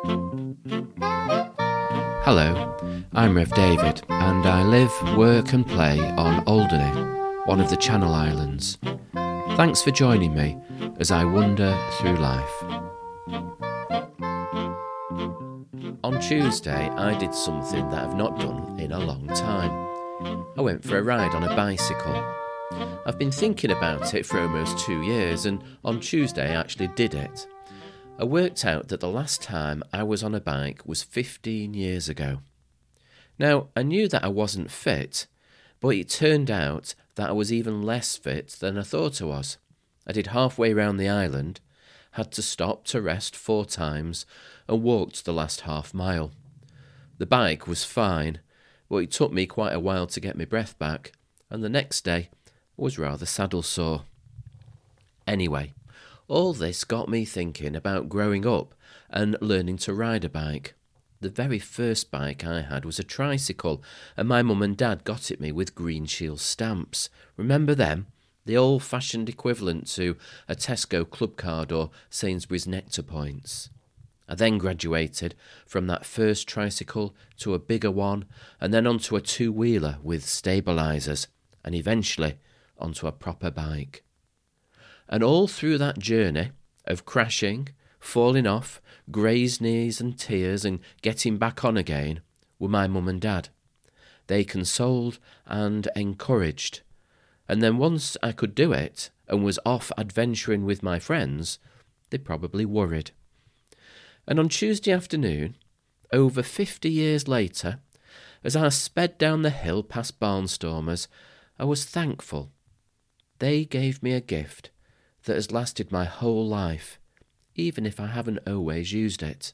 Hello, I'm Rev David, and I live, work and play on Alderney, one of the Channel Islands. Thanks for joining me as I wander through life. On Tuesday, I did something that I've not done in a long time. I went for a ride on a bicycle. I've been thinking about it for almost 2 years, and on Tuesday I actually did it. I worked out that the last time I was on a bike was 15 years ago. Now, I knew that I wasn't fit, but it turned out that I was even less fit than I thought I was. I did halfway round the island, had to stop to rest 4 times, and walked the last half mile. The bike was fine, but it took me quite a while to get my breath back, and the next day I was rather saddle sore. Anyway, all this got me thinking about growing up and learning to ride a bike. The very first bike I had was a tricycle, and my mum and dad got it me with Green Shield stamps. Remember them? The old-fashioned equivalent to a Tesco club card or Sainsbury's Nectar points. I then graduated from that first tricycle to a bigger one, and then onto a 2-wheeler with stabilisers, and eventually onto a proper bike. And all through that journey of crashing, falling off, grazed knees and tears and getting back on again were my mum and dad. They consoled and encouraged. And then once I could do it and was off adventuring with my friends, they probably worried. And on Tuesday afternoon, over 50 years later, as I sped down the hill past Barnstormers, I was thankful. They gave me a gift that has lasted my whole life, even if I haven't always used it.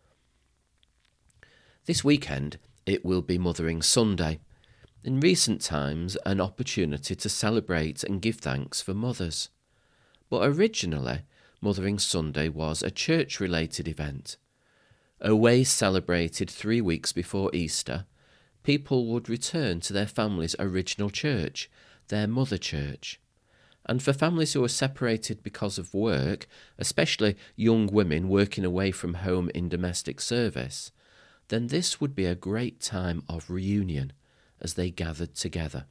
This weekend it will be Mothering Sunday. In recent times, an opportunity to celebrate and give thanks for mothers. But originally, Mothering Sunday was a church-related event. Always celebrated 3 weeks before Easter, people would return to their family's original church, their mother church. And for families who are separated because of work, especially young women working away from home in domestic service, then this would be a great time of reunion as they gathered together.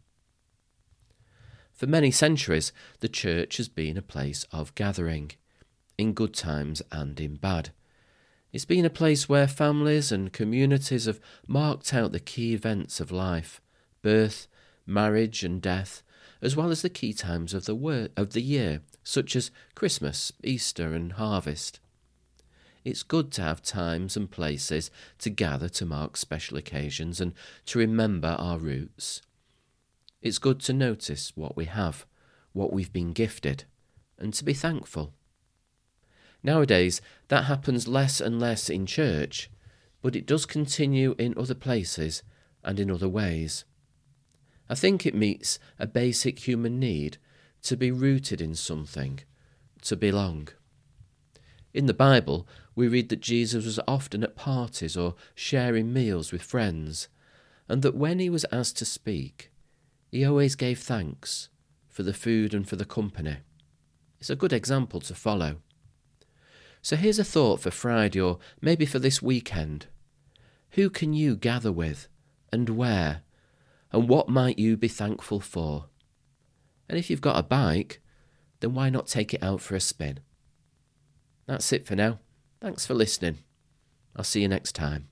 For many centuries, the church has been a place of gathering, in good times and in bad. It's been a place where families and communities have marked out the key events of life, birth, marriage and death, as well as the key times of the year, such as Christmas, Easter and harvest. It's good to have times and places to gather to mark special occasions and to remember our roots. It's good to notice what we have, what we've been gifted, and to be thankful. Nowadays, that happens less and less in church, but it does continue in other places and in other ways. I think it meets a basic human need to be rooted in something, to belong. In the Bible, we read that Jesus was often at parties or sharing meals with friends, and that when he was asked to speak, he always gave thanks for the food and for the company. It's a good example to follow. So here's a thought for Friday or maybe for this weekend. Who can you gather with and where? And what might you be thankful for? And if you've got a bike, then why not take it out for a spin? That's it for now. Thanks for listening. I'll see you next time.